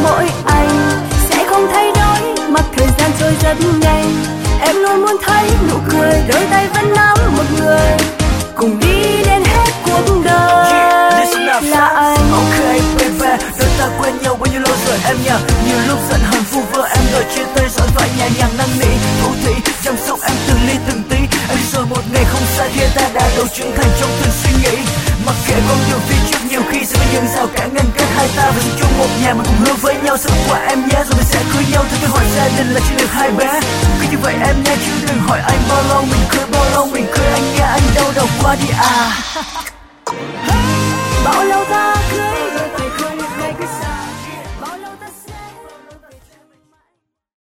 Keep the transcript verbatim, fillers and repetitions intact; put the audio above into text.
mỗi anh sẽ không thay đổi, mặc thời gian trôi rất nhanh. Em luôn muốn thấy nụ cười, đôi tay vẫn nắm một người, cùng đi đến hết cuộc đời. Yeah, là anh. Ok baby, đôi ta quen nhau bao nhiêu lâu rồi em nhỉ? Nhiều lúc giận hờn vu vơ em đòi chia tay, giỏi vãi nhẹ nhàng năn nỉ, thủ thỉ chăm sóc em từng ly từng tí. Em rồi một ngày không xa kia ta đã đầu trưởng thành trong từng suy nghĩ. Mặc kệ con đường phía trước nhiều khi sẽ có những rào cản ngăn cách hai ta, và sống chung một nhà mà cùng hứa với nhau sẽ vượt qua em nhé, rồi mình sẽ cưới nhau. Theo kế hoạch gia đình là chỉ được hai bé. Cứ như vậy em nhé, chứ đừng hỏi anh bao lâu mình cưới, bao lâu mình cưới anh nghe anh đau đầu qua đi à. Bao lâu ta